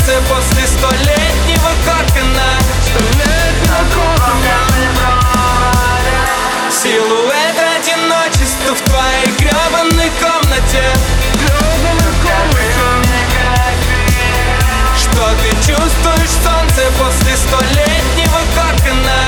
солнце после столетнего кокона. Силуэт одиночества в твоей гребаной комнате. Что ты чувствуешь, солнце после столетнего кокона?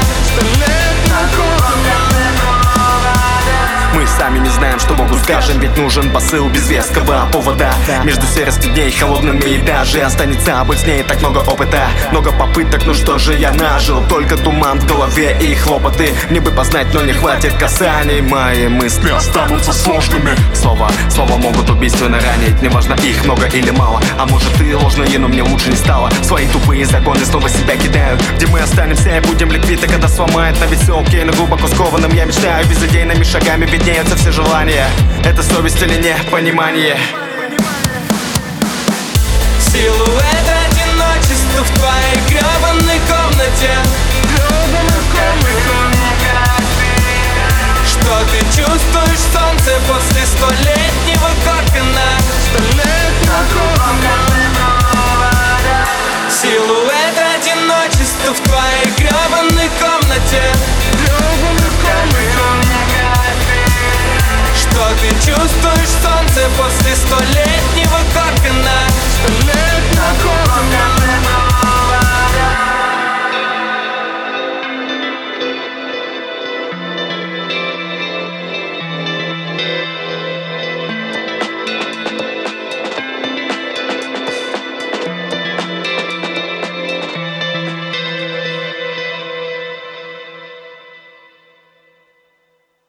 Мы сами не знаем, что Богу скажем, ведь нужен посыл без веского повода. Между серостью дней холодными и даже останется быть с ней так много опыта, много попыток, ну что же я нажил? Только туман в голове и хлопоты. Мне бы познать, но не хватит касаний. Мои мысли останутся сложными. Слова могут убийственно ранить. Неважно, их много или мало. А может и ложные, но мне лучше не стало. Свои тупые законы снова себя кидают. Где мы останемся и будем ли квиты, когда сломает на веселке. Но глубоко скованным я мечтаю безыдейными шагами. Виднеются все желания. Это совесть или не понимание? Силуэт одиночества в твоей гребаной комнате. Что ты чувствуешь, солнце после столетнего кокона? Силуэт одиночества в твоей гребаной комнате. Что ты чувствуешь, солнце после столетнего кокона?